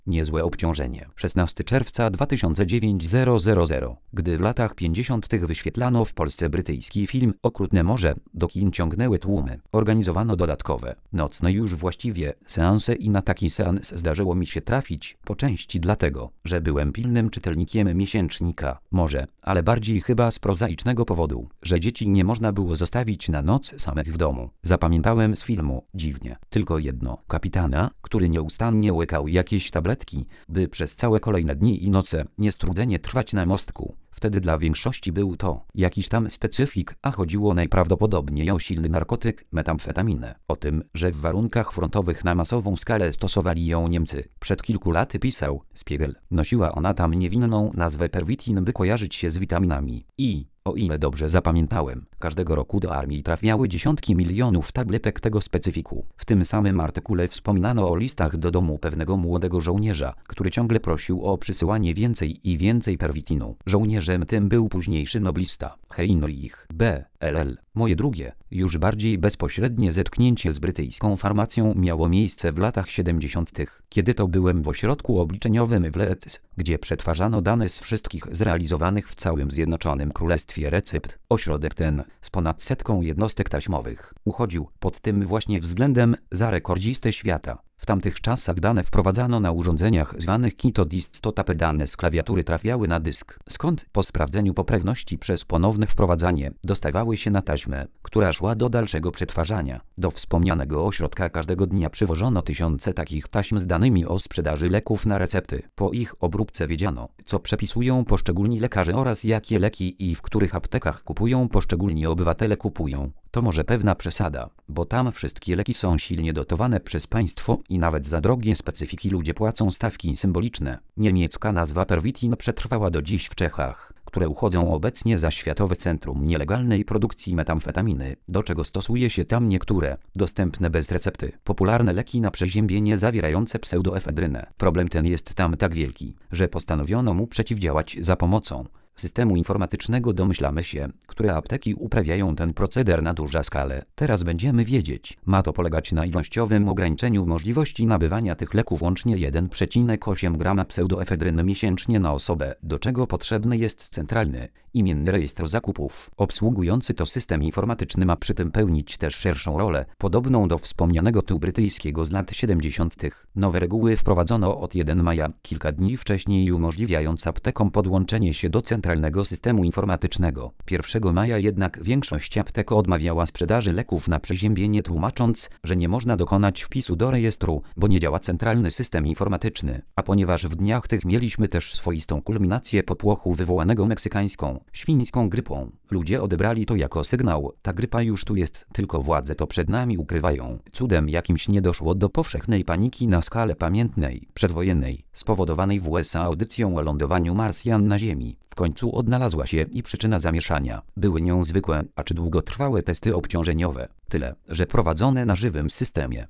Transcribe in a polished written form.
Niezłe obciążenie. 16 czerwca 2009 000. Gdy w latach 50. wyświetlano w Polsce brytyjski film Okrutne Morze, do kin ciągnęły tłumy. Organizowano dodatkowe, nocne już właściwie, seanse i na taki seans zdarzyło mi się trafić, po części dlatego, że byłem pilnym czytelnikiem miesięcznika. Może, ale bardziej chyba z prozaicznego powodu, że dzieci nie można było zostawić na noc samych w domu. Zapamiętałem z filmu, dziwnie, tylko jedno. Kapitana, który nieustannie łykał jakieś tabletki, by przez całe kolejne dni i noce niestrudzenie trwać na mostku. Wtedy dla większości był to jakiś tam specyfik, a chodziło najprawdopodobniej o silny narkotyk, metamfetaminę. O tym, że w warunkach frontowych na masową skalę stosowali ją Niemcy, przed kilku laty pisał Spiegel. Nosiła ona tam niewinną nazwę Pervitin, by kojarzyć się z witaminami. O ile dobrze zapamiętałem, każdego roku do armii trafiały dziesiątki milionów tabletek tego specyfiku. W tym samym artykule wspominano o listach do domu pewnego młodego żołnierza, który ciągle prosił o przysyłanie więcej i więcej perwitinu. Żołnierzem tym był późniejszy noblista Heinrich B. LL. Moje drugie, już bardziej bezpośrednie zetknięcie z brytyjską farmacją miało miejsce w latach 70., kiedy to byłem w ośrodku obliczeniowym w Leeds, gdzie przetwarzano dane z wszystkich zrealizowanych w całym Zjednoczonym Królestwie recept. Ośrodek ten, z ponad 100 jednostek taśmowych, uchodził pod tym właśnie względem za rekordzistę świata. W tamtych czasach dane wprowadzano na urządzeniach zwanych kitodisc, to tape dane z klawiatury trafiały na dysk, skąd po sprawdzeniu poprawności przez ponowne wprowadzanie dostawały się na taśmę, która szła do dalszego przetwarzania. Do wspomnianego ośrodka każdego dnia przywożono tysiące takich taśm z danymi o sprzedaży leków na recepty. Po ich obróbce wiedziano, co przepisują poszczególni lekarze oraz jakie leki i w których aptekach kupują poszczególni obywatele kupują. To może pewna przesada, bo tam wszystkie leki są silnie dotowane przez państwo i nawet za drogie specyfiki ludzie płacą stawki symboliczne. Niemiecka nazwa Pervitin przetrwała do dziś w Czechach, które uchodzą obecnie za światowe centrum nielegalnej produkcji metamfetaminy, do czego stosuje się tam niektóre, dostępne bez recepty, popularne leki na przeziębienie zawierające pseudoefedrynę. Problem ten jest tam tak wielki, że postanowiono mu przeciwdziałać za pomocą systemu informatycznego, domyślamy się, które apteki uprawiają ten proceder na dużą skalę. Teraz będziemy wiedzieć. Ma to polegać na ilościowym ograniczeniu możliwości nabywania tych leków, łącznie 1,8 g pseudoefedryny miesięcznie na osobę, do czego potrzebny jest centralny, imienny rejestr zakupów. Obsługujący to system informatyczny ma przy tym pełnić też szerszą rolę, podobną do wspomnianego tu brytyjskiego z lat 70. Nowe reguły wprowadzono od 1 maja, kilka dni wcześniej, umożliwiając aptekom podłączenie się do centralnego systemu informatycznego. 1 maja jednak większość aptek odmawiała sprzedaży leków na przeziębienie, tłumacząc, że nie można dokonać wpisu do rejestru, bo nie działa centralny system informatyczny. A ponieważ w dniach tych mieliśmy też swoistą kulminację popłochu wywołanego meksykańską, świńską grypą, ludzie odebrali to jako sygnał: ta grypa już tu jest, tylko władze to przed nami ukrywają. Cudem jakimś nie doszło do powszechnej paniki na skalę pamiętnej, przedwojennej, spowodowanej w USA audycją o lądowaniu Marsjan na Ziemi. W końcu odnalazła się i przyczyna zamieszania. Były nią zwykłe, a czy długotrwałe testy obciążeniowe. Tyle, że prowadzone na żywym systemie.